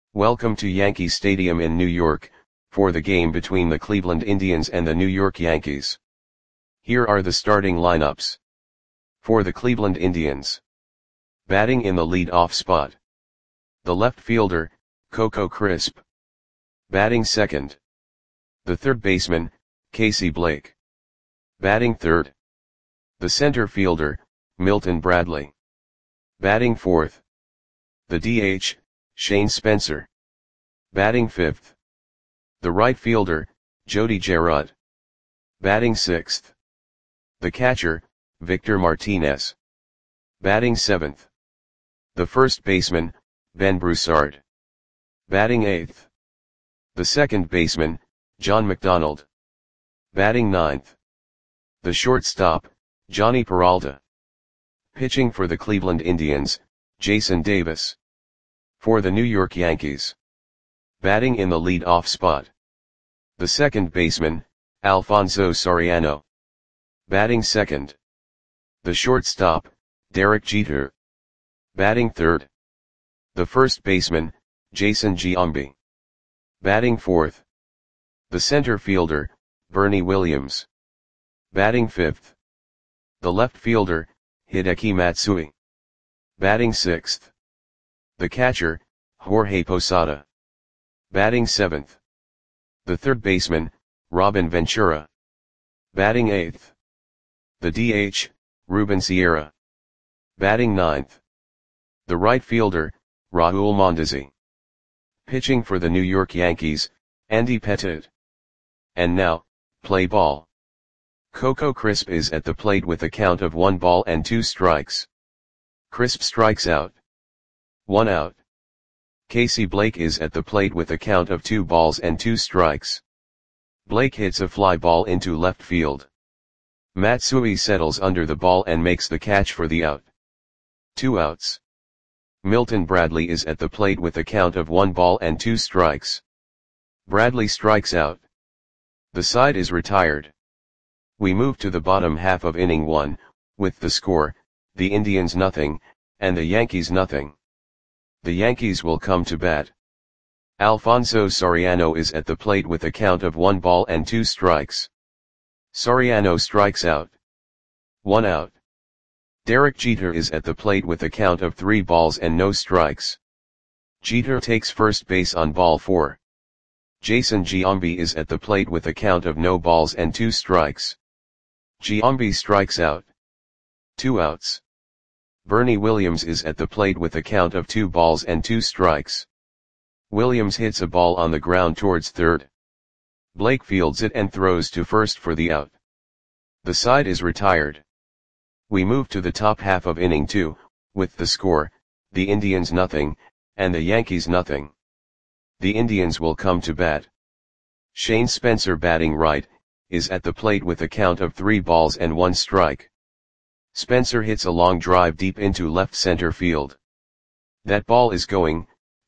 Welcome to Yankee Stadium in New York, for the game between the Cleveland Indians and the New York Yankees. Here are the starting lineups. For the Cleveland Indians. Batting in the lead-off spot. The left fielder, Coco Crisp. Batting second. The third baseman, Casey Blake. Batting third. The center fielder, Milton Bradley. Batting fourth. The DH, Shane Spencer. Batting fifth. The right fielder, Jody Gerard. Batting sixth. The catcher, Victor Martinez. Batting seventh. The first baseman, Ben Broussard. Batting eighth. The second baseman, John McDonald. Batting ninth. The shortstop, Johnny Peralta. Pitching for the Cleveland Indians, Jason Davis. For the New York Yankees. Batting in the lead-off spot. The second baseman, Alfonso Soriano. Batting second. The shortstop, Derek Jeter. Batting third. The first baseman, Jason Giambi. Batting fourth. The center fielder, Bernie Williams. Batting fifth. The left fielder, Hideki Matsui. Batting sixth. The catcher, Jorge Posada. Batting seventh. The third baseman, Robin Ventura. Batting eighth. The DH, Ruben Sierra. Batting ninth. The right fielder, Raul Mondesi. Pitching for the New York Yankees, Andy Pettitte. And now, play ball. Coco Crisp is at the plate with a count of 1 ball and 2 strikes. Crisp strikes out. 1 out. Casey Blake is at the plate with a count of 2 balls and 2 strikes. Blake hits a fly ball into left field. Matsui settles under the ball and makes the catch for the out. 2 outs. Milton Bradley is at the plate with a count of 1 ball and 2 strikes. Bradley strikes out. The side is retired. We move to the bottom half of inning 1, with the score, the Indians nothing, and the Yankees nothing. The Yankees will come to bat. Alfonso Soriano is at the plate with a count of 1 ball and 2 strikes. Soriano strikes out. 1 out. Derek Jeter is at the plate with a count of 3 balls and no strikes. Jeter takes first base on ball 4. Jason Giambi is at the plate with a count of no balls and 2 strikes. Giambi strikes out. 2 outs. Bernie Williams is at the plate with a count of 2 balls and 2 strikes. Williams hits a ball on the ground towards third. Blake fields it and throws to first for the out. The side is retired. We move to the top half of inning 2, with the score, the Indians nothing, and the Yankees nothing. The Indians will come to bat. Shane Spencer batting right, is at the plate with a count of 3 balls and 1 strike. Spencer hits a long drive deep into left center field. That ball is gone.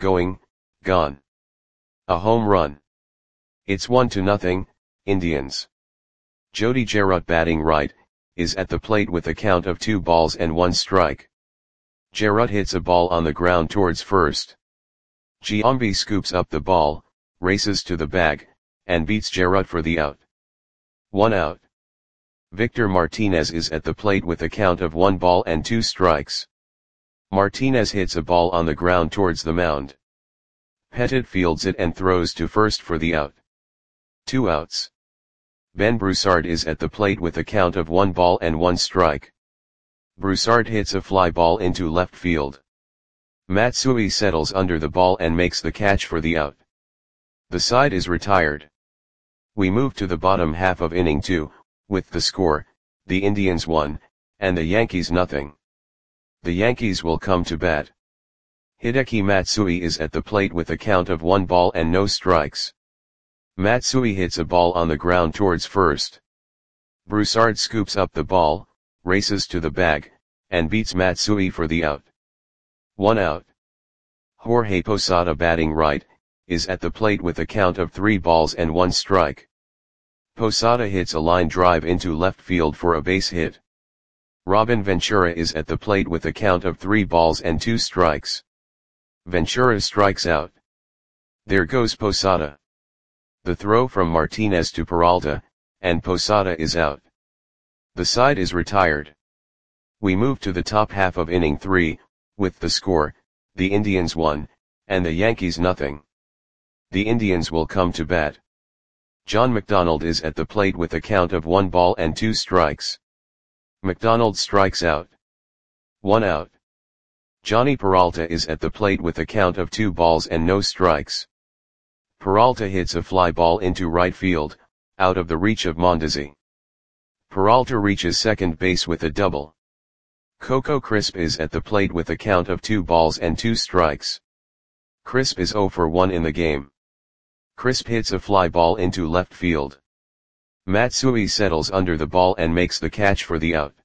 A home run. It's 1-0, Indians. Jody Gerard batting right, is at the plate with a count of 2 balls and 1 strike. Gerard hits a ball on the ground towards first. Giambi scoops up the ball, races to the bag, and beats Gerard for the out. 1 out. Victor Martinez is at the plate with a count of 1 ball and 2 strikes. Martinez hits a ball on the ground towards the mound. Pettitte fields it and throws to first for the out. 2 outs. Ben Broussard is at the plate with a count of 1 ball and 1 strike. Broussard hits a fly ball into left field. Matsui settles under the ball and makes the catch for the out. The side is retired. We move to the bottom half of inning 2, with the score, the Indians 1, and the Yankees nothing. The Yankees will come to bat. Hideki Matsui is at the plate with a count of 1 ball and no strikes. Matsui hits a ball on the ground towards first. Broussard scoops up the ball, races to the bag, and beats Matsui for the out. 1 out. Jorge Posada batting right, is at the plate with a count of 3 balls and 1 strike. Posada hits a line drive into left field for a base hit. Robin Ventura is at the plate with a count of 3 balls and 2 strikes. Ventura strikes out. There goes Posada. The throw from Martinez to Peralta, and Posada is out. The side is retired. We move to the top half of inning 3, with the score, the Indians 1, and the Yankees nothing. The Indians will come to bat. John McDonald is at the plate with a count of 1 ball and 2 strikes. McDonald strikes out. 1 out. Johnny Peralta is at the plate with a count of 2 balls and no strikes. Peralta hits a fly ball into right field, out of the reach of Mondesi. Peralta reaches second base with a double. Coco Crisp is at the plate with a count of 2 balls and 2 strikes. Crisp is 0 for 1 in the game. Crisp hits a fly ball into left field. Matsui settles under the ball and makes the catch for the out.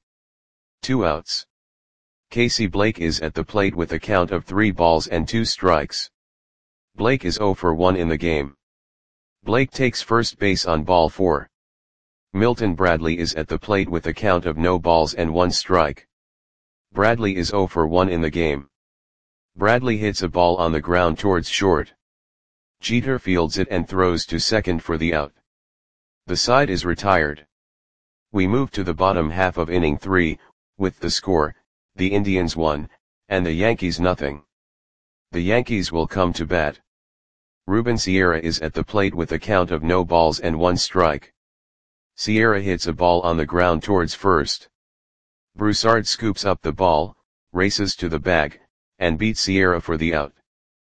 2 outs. Casey Blake is at the plate with a count of 3 balls and 2 strikes. Blake is 0 for 1 in the game. Blake takes first base on ball 4. Milton Bradley is at the plate with a count of no balls and 1 strike. Bradley is 0 for 1 in the game. Bradley hits a ball on the ground towards short. Jeter fields it and throws to second for the out. The side is retired. We move to the bottom half of inning 3, with the score, the Indians 1, and the Yankees nothing. The Yankees will come to bat. Ruben Sierra is at the plate with a count of no balls and 1 strike. Sierra hits a ball on the ground towards first. Broussard scoops up the ball, races to the bag, and beats Sierra for the out.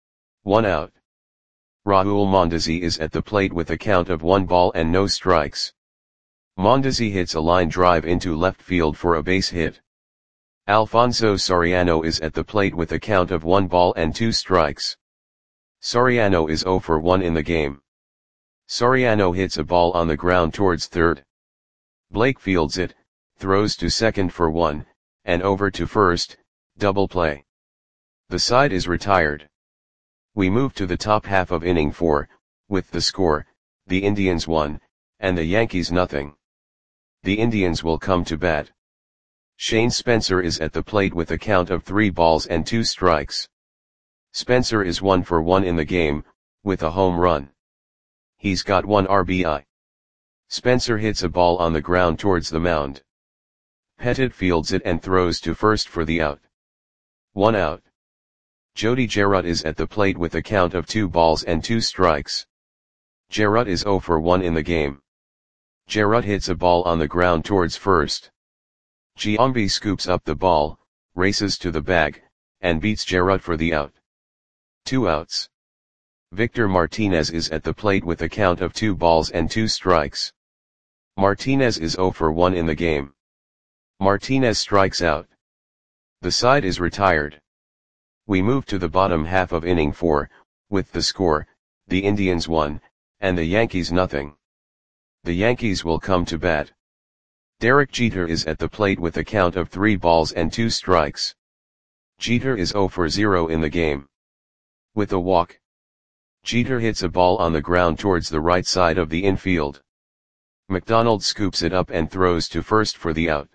1 out. Raul Mondesi is at the plate with a count of 1 ball and no strikes. Mondesi hits a line drive into left field for a base hit. Alfonso Soriano is at the plate with a count of 1 ball and 2 strikes. Soriano is 0 for 1 in the game. Soriano hits a ball on the ground towards third. Blake fields it, throws to second for 1, and over to first, double play. The side is retired. We move to the top half of inning 4, with the score, the Indians 1, and the Yankees nothing. The Indians will come to bat. Shane Spencer is at the plate with a count of 3 balls and 2 strikes. Spencer is 1 for 1 in the game, with a home run. He's got 1 RBI. Spencer hits a ball on the ground towards the mound. Pettit fields it and throws to first for the out. 1 out. Jody Gerut is at the plate with a count of 2 balls and 2 strikes. Gerut is 0 for 1 in the game. Gerut hits a ball on the ground towards first. Giambi scoops up the ball, races to the bag, and beats Gerut for the out. 2 outs. Victor Martinez is at the plate with a count of 2 balls and 2 strikes. Martinez is 0 for 1 in the game. Martinez strikes out. The side is retired. We move to the bottom half of inning 4, with the score, the Indians 1, and the Yankees nothing. The Yankees will come to bat. Derek Jeter is at the plate with a count of 3 balls and 2 strikes. Jeter is 0 for 0 in the game. With a walk. Jeter hits a ball on the ground towards the right side of the infield. McDonald scoops it up and throws to first for the out.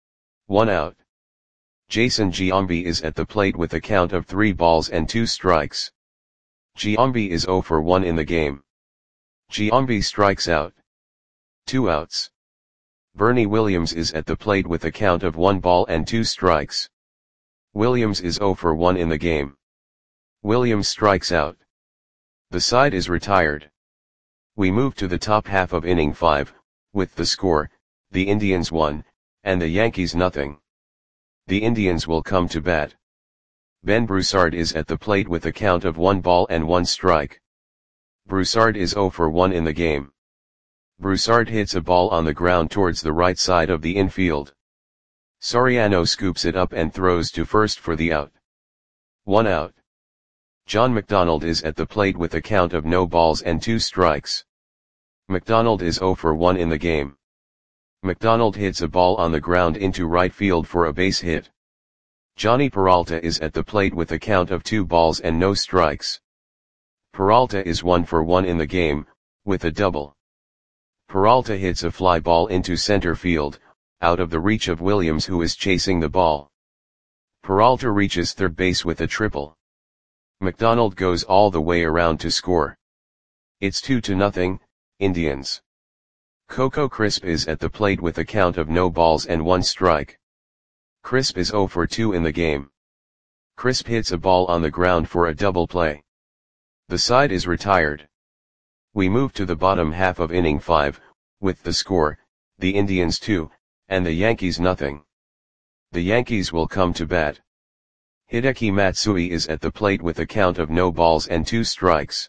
1 out. Jason Giambi is at the plate with a count of 3 balls and 2 strikes. Giambi is 0 for 1 in the game. Giambi strikes out. 2 outs. Bernie Williams is at the plate with a count of 1 ball and 2 strikes. Williams is 0 for 1 in the game. Williams strikes out. The side is retired. We move to the top half of inning 5, with the score, the Indians 1, and the Yankees nothing. The Indians will come to bat. Ben Broussard is at the plate with a count of 1 ball and 1 strike. Broussard is 0 for 1 in the game. Broussard hits a ball on the ground towards the right side of the infield. Soriano scoops it up and throws to first for the out. 1 out. John McDonald is at the plate with a count of no balls and 2 strikes. McDonald is 0 for 1 in the game. McDonald hits a ball on the ground into right field for a base hit. Johnny Peralta is at the plate with a count of 2 balls and no strikes. Peralta is 1 for 1 in the game, with a double. Peralta hits a fly ball into center field, out of the reach of Williams who is chasing the ball. Peralta reaches third base with a triple. McDonald goes all the way around to score. It's 2-0, Indians. Coco Crisp is at the plate with a count of no balls and 1 strike. Crisp is 0 for 2 in the game. Crisp hits a ball on the ground for a double play. The side is retired. We move to the bottom half of inning 5, with the score, the Indians 2, and the Yankees nothing. The Yankees will come to bat. Hideki Matsui is at the plate with a count of no balls and 2 strikes.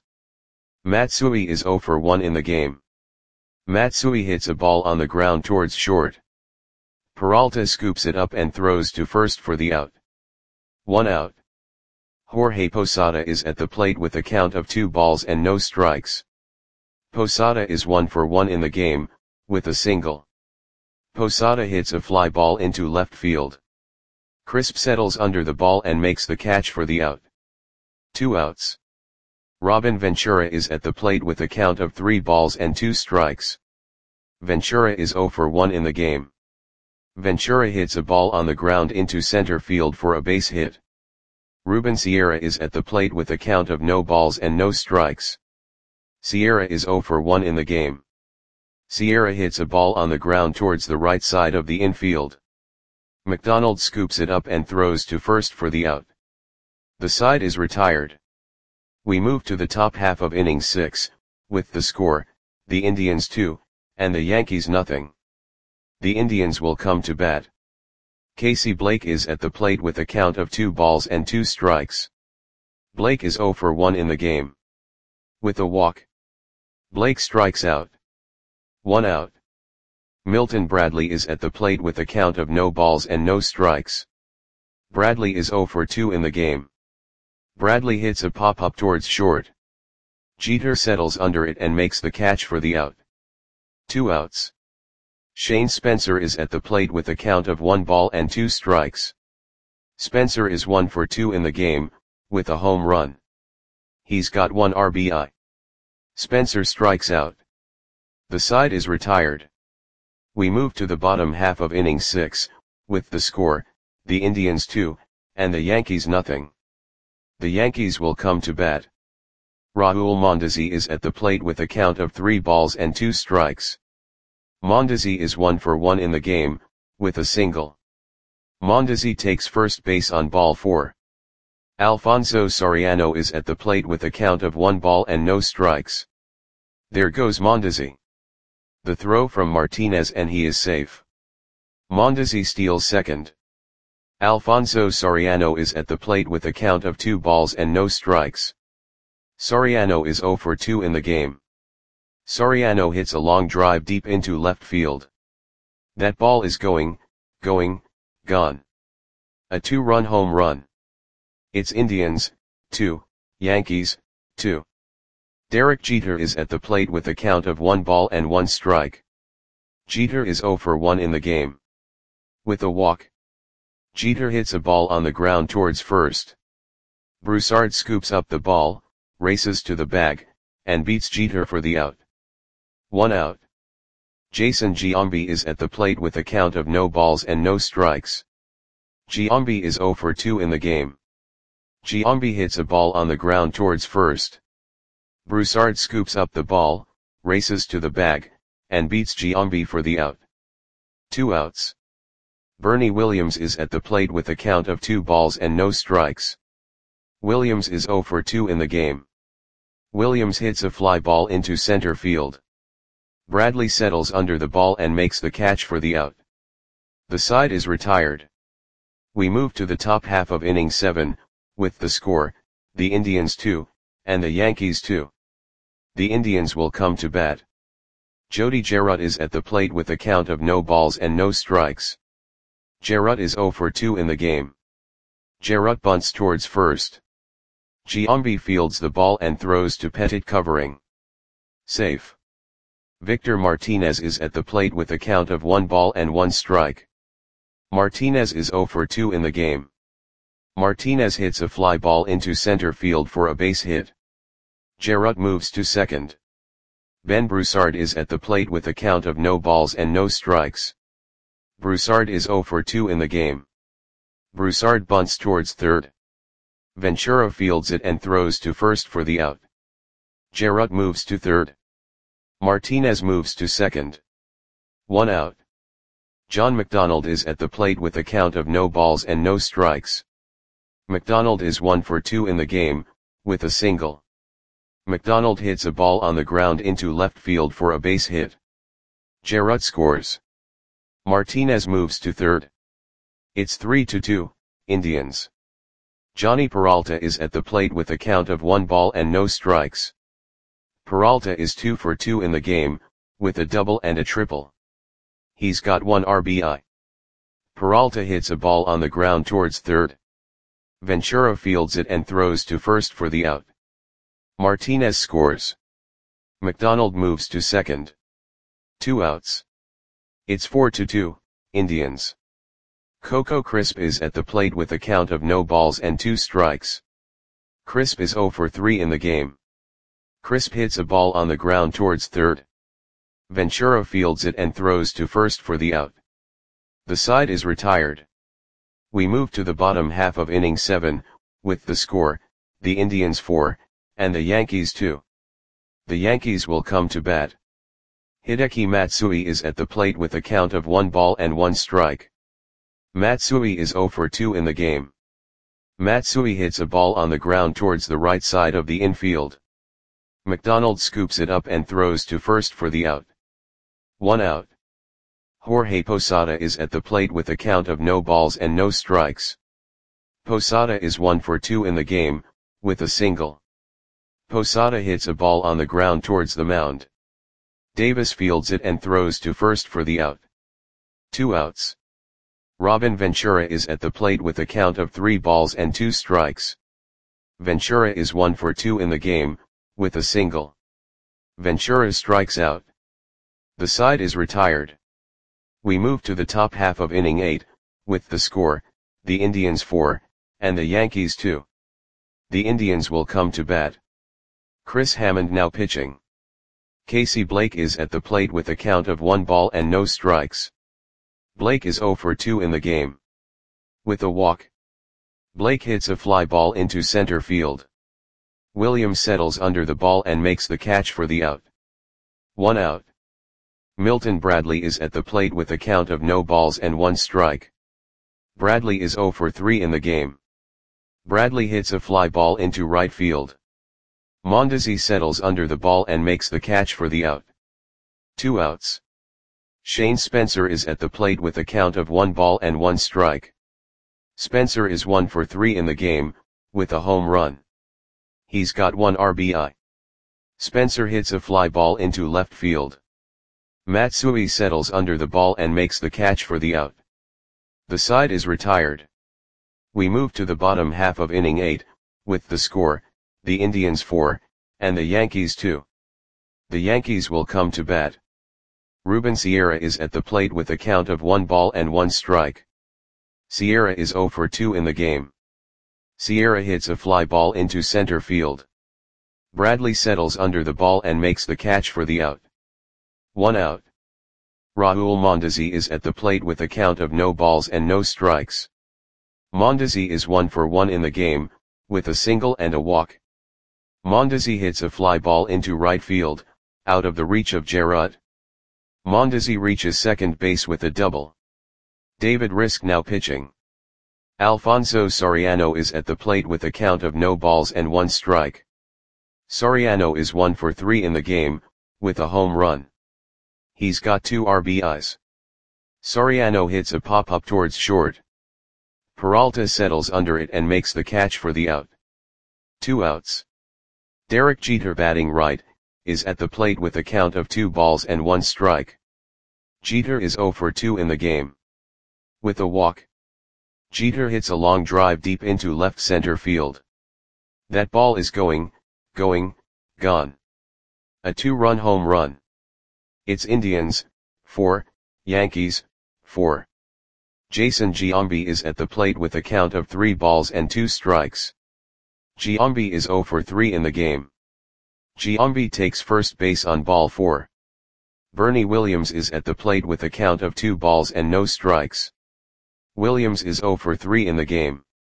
Matsui is 0 for 1 in the game. Matsui hits a ball on the ground towards short. Peralta scoops it up and throws to first for the out. 1 out. Jorge Posada is at the plate with a count of 2 balls and no strikes. Posada is 1 for 1 in the game, with a single. Posada hits a fly ball into left field. Crisp settles under the ball and makes the catch for the out. 2 outs. Robin Ventura is at the plate with a count of 3 balls and 2 strikes. Ventura is 0 for 1 in the game. Ventura hits a ball on the ground into center field for a base hit. Ruben Sierra is at the plate with a count of no balls and no strikes. Sierra is 0 for 1 in the game. Sierra hits a ball on the ground towards the right side of the infield. McDonald scoops it up and throws to first for the out. The side is retired. We move to the top half of inning 6, with the score, the Indians 2, and the Yankees nothing. The Indians will come to bat. Casey Blake is at the plate with a count of 2 balls and 2 strikes. Blake is 0 for 1 in the game. With a walk. Blake strikes out. 1 out. Milton Bradley is at the plate with a count of no balls and no strikes. Bradley is 0 for 2 in the game. Bradley hits a pop-up towards short. Jeter settles under it and makes the catch for the out. 2 outs. Shane Spencer is at the plate with a count of 1 ball and 2 strikes. Spencer is 1 for 2 in the game, with a home run. He's got 1 RBI. Spencer strikes out. The side is retired. We move to the bottom half of inning 6, with the score, the Indians 2, and the Yankees nothing. The Yankees will come to bat. Raul Mondesi is at the plate with a count of 3 balls and 2 strikes. Mondesi is 1 for 1 in the game, with a single. Mondesi takes first base on ball 4. Alfonso Soriano is at the plate with a count of 1 ball and no strikes. There goes Mondesi. The throw from Martinez and he is safe. Mondesi steals second. Alfonso Soriano is at the plate with a count of 2 balls and no strikes. Soriano is 0 for 2 in the game. Soriano hits a long drive deep into left field. That ball is gone. A 2-run home run. It's Indians, 2, Yankees, 2. Derek Jeter is at the plate with a count of 1 ball and 1 strike. Jeter is 0 for 1 in the game. With a walk. Jeter hits a ball on the ground towards first. Broussard scoops up the ball, races to the bag, and beats Jeter for the out. 1 out. Jason Giambi is at the plate with a count of no balls and no strikes. Giambi is 0 for 2 in the game. Giambi hits a ball on the ground towards first. Broussard scoops up the ball, races to the bag, and beats Giambi for the out. 2 outs. Bernie Williams is at the plate with a count of 2 balls and no strikes. Williams is 0 for 2 in the game. Williams hits a fly ball into center field. Bradley settles under the ball and makes the catch for the out. The side is retired. We move to the top half of inning 7, with the score, the Indians 2, and the Yankees 2. The Indians will come to bat. Jody Jarrett is at the plate with a count of no balls and no strikes. Jarrett is 0 for 2 in the game. Jarrett bunts towards first. Giambi fields the ball and throws to Pettit covering. Safe. Victor Martinez is at the plate with a count of 1 ball and 1 strike. Martinez is 0 for 2 in the game. Martinez hits a fly ball into center field for a base hit. Jarrett moves to second. Ben Broussard is at the plate with a count of no balls and no strikes. Broussard is 0 for 2 in the game. Broussard bunts towards third. Ventura fields it and throws to first for the out. Jarrett moves to third. Martinez moves to second. 1 out. John McDonald is at the plate with a count of no balls and no strikes. McDonald is 1 for 2 in the game, with a single. McDonald hits a ball on the ground into left field for a base hit. Jarrett scores. Martinez moves to third. It's 3-2, Indians. Johnny Peralta is at the plate with a count of 1 ball and no strikes. Peralta is 2 for 2 in the game, with a double and a triple. He's got 1 RBI. Peralta hits a ball on the ground towards third. Ventura fields it and throws to first for the out. Martinez scores. McDonald moves to second. 2 outs. It's 4-2, Indians. Coco Crisp is at the plate with a count of no balls and 2 strikes. Crisp is 0 for 3 in the game. Crisp hits a ball on the ground towards third. Ventura fields it and throws to first for the out. The side is retired. We move to the bottom half of inning 7, with the score, the Indians 4, and the Yankees 2. The Yankees will come to bat. Hideki Matsui is at the plate with a count of 1 ball and 1 strike. Matsui is 0 for 2 in the game. Matsui hits a ball on the ground towards the right side of the infield. McDonald scoops it up and throws to first for the out. 1 out. Jorge Posada is at the plate with a count of no balls and no strikes. Posada is 1 for 2 in the game, with a single. Posada hits a ball on the ground towards the mound. Davis fields it and throws to first for the out. 2 outs. Robin Ventura is at the plate with a count of 3 balls and 2 strikes. Ventura is 1 for 2 in the game, with a single. Ventura strikes out. The side is retired. We move to the top half of inning 8, with the score, the Indians 4, and the Yankees 2. The Indians will come to bat. Chris Hammond now pitching. Casey Blake is at the plate with a count of 1 ball and no strikes. Blake is 0 for 2 in the game. With a walk. Blake hits a fly ball into center field. Williams settles under the ball and makes the catch for the out. 1 out. Milton Bradley is at the plate with a count of no balls and 1 strike. Bradley is 0 for 3 in the game. Bradley hits a fly ball into right field. Mondesi settles under the ball and makes the catch for the out. 2 outs. Shane Spencer is at the plate with a count of 1 ball and 1 strike. Spencer is 1 for 3 in the game, with a home run. He's got 1 RBI. Spencer hits a fly ball into left field. Matsui settles under the ball and makes the catch for the out. The side is retired. We move to the bottom half of inning 8, with the score, the Indians 4, and the Yankees 2. The Yankees will come to bat. Ruben Sierra is at the plate with a count of 1 ball and 1 strike. Sierra is 0 for 2 in the game. Sierra hits a fly ball into center field. Bradley settles under the ball and makes the catch for the out. 1 out. Raul Mondesi is at the plate with a count of no balls and no strikes. Mondesi is 1 for 1 in the game, with a single and a walk. Mondesi hits a fly ball into right field, out of the reach of Jarrett. Mondesi reaches second base with a double. David Risk now pitching. Alfonso Soriano is at the plate with a count of no balls and 1 strike. Soriano is 1 for 3 in the game, with a home run. He's got 2 RBIs. Soriano hits a pop-up towards short. Peralta settles under it and makes the catch for the out. 2 outs. Derek Jeter batting right, is at the plate with a count of 2 balls and 1 strike. Jeter is 0 for 2 in the game. With a walk. Jeter hits a long drive deep into left center field. That ball is going, gone. A 2-run home run. It's Indians, 4, Yankees, 4. Jason Giambi is at the plate with a count of 3 balls and 2 strikes. Giambi is 0 for 3 in the game. Giambi takes first base on ball 4. Bernie Williams is at the plate with a count of 2 balls and no strikes. Williams is 0 for 3 in the game.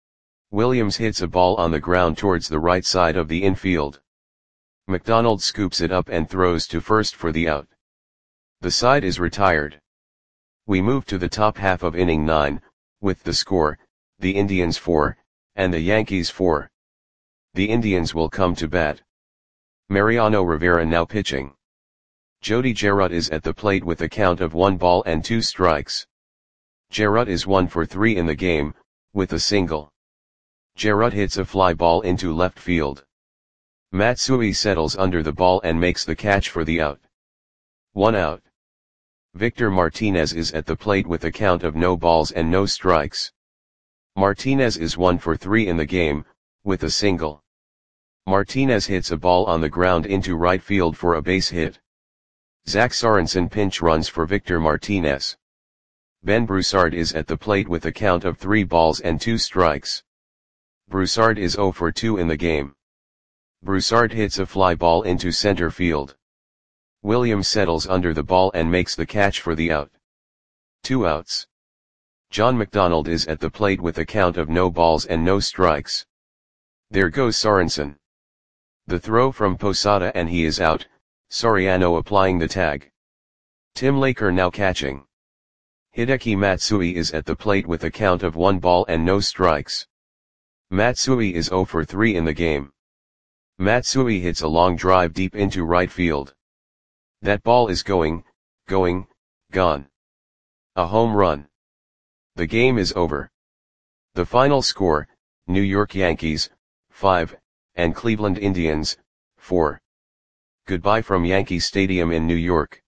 Williams hits a ball on the ground towards the right side of the infield. McDonald scoops it up and throws to first for the out. The side is retired. We move to the top half of inning 9, with the score, the Indians 4, and the Yankees 4. The Indians will come to bat. Mariano Rivera now pitching. Jody Gerut is at the plate with a count of 1 ball and 2 strikes. Gerut is 1 for 3 in the game, with a single. Gerut hits a fly ball into left field. Matsui settles under the ball and makes the catch for the out. 1 out. Victor Martinez is at the plate with a count of no balls and no strikes. Martinez is 1 for 3 in the game, with a single. Martinez hits a ball on the ground into right field for a base hit. Zach Sorensen pinch runs for Victor Martinez. Ben Broussard is at the plate with a count of 3 balls and 2 strikes. Broussard is 0 for 2 in the game. Broussard hits a fly ball into center field. Williams settles under the ball and makes the catch for the out. 2 outs. John McDonald is at the plate with a count of no balls and no strikes. There goes Sorensen. The throw from Posada and he is out, Soriano applying the tag. Tim Laker now catching. Hideki Matsui is at the plate with a count of 1 ball and no strikes. Matsui is 0 for 3 in the game. Matsui hits a long drive deep into right field. That ball is gone. A home run. The game is over. The final score, New York Yankees, 5, and Cleveland Indians, 4. Goodbye from Yankee Stadium in New York.